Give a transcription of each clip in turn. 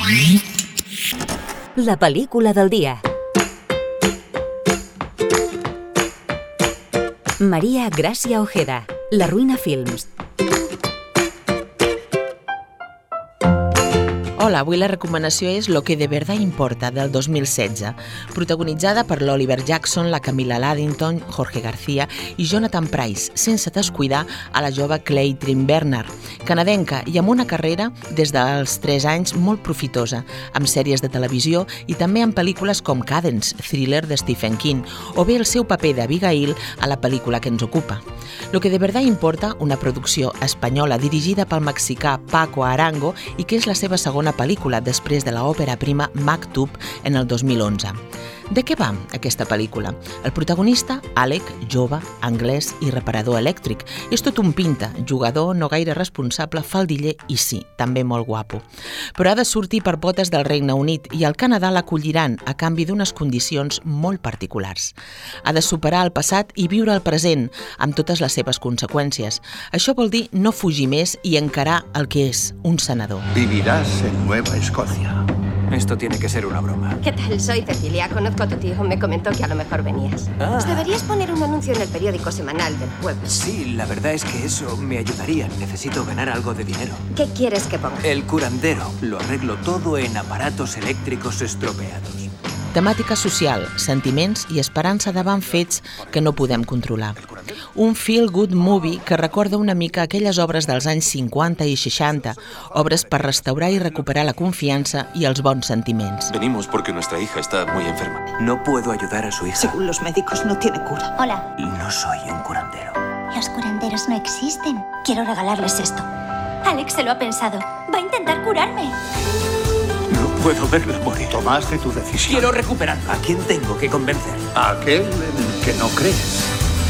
La pel·lícula del dia. María Gracia Ojeda, La Ruina Films. Hola, avui la recomanació és Lo que de verdad importa, del 2016, protagonitzada per l'Oliver Jackson, la Camila Laddington, Jorge García i Jonathan Pryce, sense descuidar a la jove Clay Trim-Bernard, canadenca i amb una carrera des dels 3 anys molt profitosa, amb sèries de televisió i també en pel·lícules com Cadence, thriller de Stephen King, o bé el seu paper d'Abigail a la pel·lícula que ens ocupa. Lo que de verdad importa, una producció espanyola dirigida pel mexicà Paco Arango i que és la seva segona pel·lícula després de l'òpera prima Maktub en el 2011. De què va aquesta pel·lícula? El protagonista, Alec, jove, anglès i reparador elèctric. És tot un pinta, jugador, no gaire responsable, faldiller i sí, també molt guapo. Però ha de sortir per potes del Regne Unit i al Canadà l'acolliran a canvi d'unes condicions molt particulars. Ha de superar el passat i viure el present, amb totes les seves conseqüències. Això vol dir no fugir més i encarar el que és un senador. Vivirás en Nueva Escocia. Esto tiene que ser una broma. ¿Qué tal? Soy Cecilia. Conozco a tu tío. Me comentó que a lo mejor venías. Pues deberías poner un anuncio en el periódico semanal del pueblo. Sí, la verdad es que eso me ayudaría. Necesito ganar algo de dinero. ¿Qué quieres que ponga? El curandero. Lo arreglo todo en aparatos eléctricos estropeados. Temàtica social, sentiments i esperança davant fets que no podem controlar. Un feel-good movie que recorda una mica aquelles obres dels anys 50 i 60, obres per restaurar i recuperar la confiança i els bons sentiments. Venimos porque nuestra hija está muy enferma. No puedo ayudar a su hija. Según los médicos, no tiene cura. Hola. No soy un curandero. Los curanderos no existen. Quiero regalarles esto. Alex se lo ha pensado. Va a intentar curarme. No puedo verla morir. Tomaste tu decisión. Quiero recuperarla. ¿A quién tengo que convencer? A aquel en el que no crees.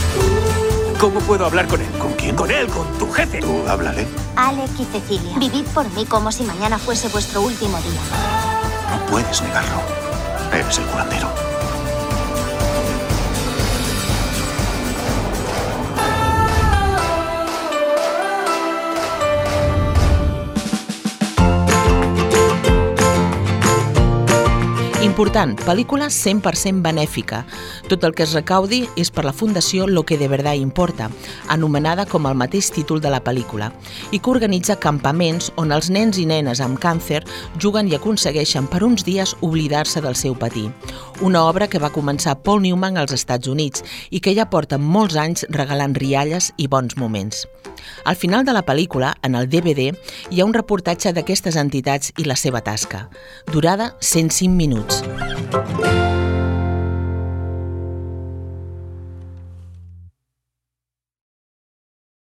¿Cómo puedo hablar con él? ¿Con quién? Con él, con tu jefe. Tú háblale. Alec y Cecilia, vivid por mí como si mañana fuese vuestro último día. No puedes negarlo. Eres el curandero. Important, pel·lícula 100% benèfica. Tot el que es recaudi és per la Fundació Lo que de verdad importa, anomenada com el mateix títol de la pel·lícula, i que organitza campaments on els nens i nenes amb càncer juguen i aconsegueixen per uns dies oblidar-se del seu patir. Una obra que va començar Paul Newman als Estats Units i que ja porta molts anys regalant rialles i bons moments. Al final de la pel·lícula, en el DVD, hi ha un reportatge d'aquestes entitats i la seva tasca. Durada 105 minuts.